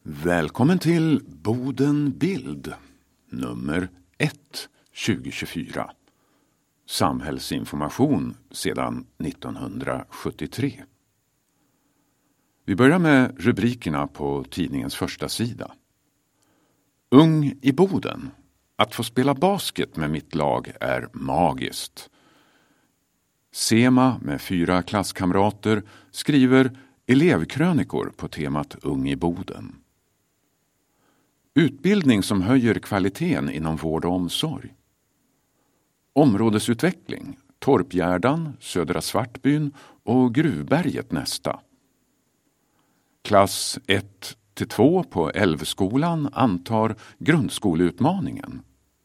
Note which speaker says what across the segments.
Speaker 1: Välkommen till Boden Bild, nummer 1, 2024. Samhällsinformation sedan 1973. Vi börjar med rubrikerna på tidningens första sida. Ung i Boden. Att få spela basket med mitt lag är magiskt. Sema med 4 klasskamrater skriver elevkrönikor på temat Ung i Boden. Utbildning som höjer kvaliteten inom vård och omsorg. Områdesutveckling, Torpgärdan, Södra Svartbyn och Gruvberget nästa. Klass 1-2 på Älvskolan antar grundskoleutmaningen.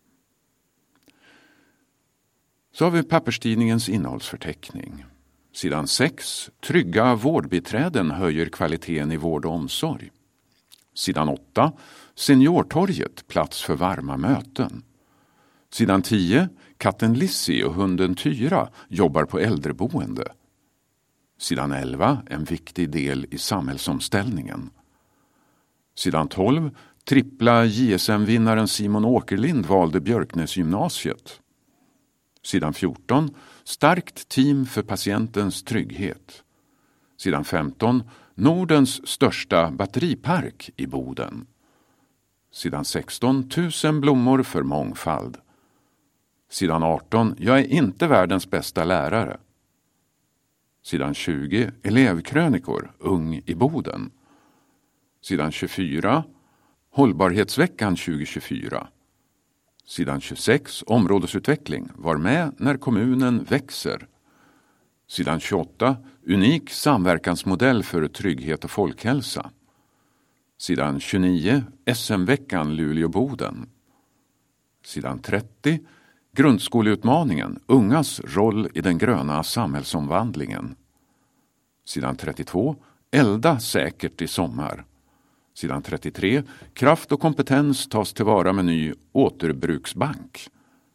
Speaker 1: Så har vi papperstidningens innehållsförteckning. Sidan 6, trygga vårdbiträden höjer kvaliteten i vård och omsorg. Sidan 8, seniortorget, plats för varma möten. Sidan 10, katten Lizzie och hunden Tyra jobbar på äldreboende. Sidan 11, en viktig del i samhällsomställningen. Sidan 12, trippla JSM-vinnaren Simon Åkerlind valde Björknäsgymnasiet. Sidan 14, starkt team för patientens trygghet. Sidan 15, Nordens största batteripark i Boden. Sidan 16, 1000 blommor för mångfald. Sidan 18, jag är inte världens bästa lärare. Sidan 20, elevkrönikor, Ung i Boden. Sidan 24, hållbarhetsveckan 2024. Sidan 26, områdesutveckling, var med när kommunen växer. Sidan 28, unik samverkansmodell för trygghet och folkhälsa. Sidan 29, SM-veckan Luleå-Boden. Sidan 30, grundskoleutmaningen, ungas roll i den gröna samhällsomvandlingen. Sidan 32, elda säkert i sommar. Sidan 33, kraft och kompetens tas tillvara med ny återbruksbank.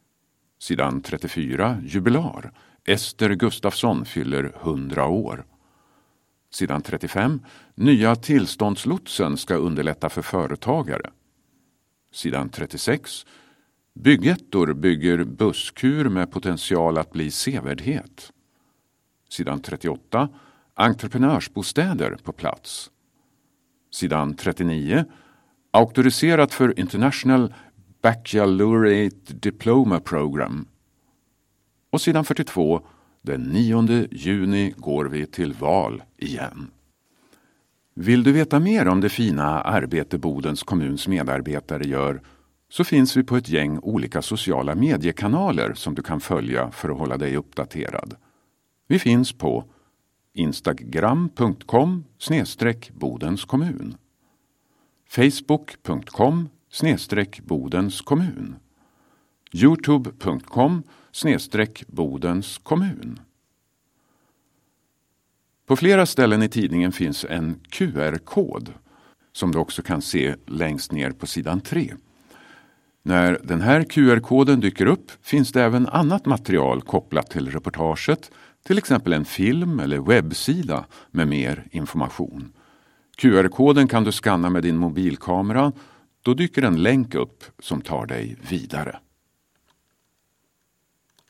Speaker 1: Sidan 34, jubilar, Ester Gustafsson fyller 100 år. Sidan 35, nya tillståndslotsen ska underlätta för företagare. Sidan 36, byggettor bygger busskur med potential att bli sevärdhet. Sidan 38, entreprenörsbostäder på plats. Sidan 39, auktoriserat för International Baccalaureate Diploma Program. Och sidan 42, den 9 juni går vi till val igen. Vill du veta mer om det fina arbete Bodens kommuns medarbetare gör, så finns vi på ett gäng olika sociala mediekanaler som du kan följa för att hålla dig uppdaterad. Vi finns på instagram.com/Bodens kommun, facebook.com/Bodens kommun, youtube.com/Bodens kommun. På flera ställen i tidningen finns en QR-kod som du också kan se längst ner på sidan 3. När den här QR-koden dyker upp finns det även annat material kopplat till reportaget, till exempel en film eller webbsida med mer information. QR-koden kan du skanna med din mobilkamera, då dyker en länk upp som tar dig vidare.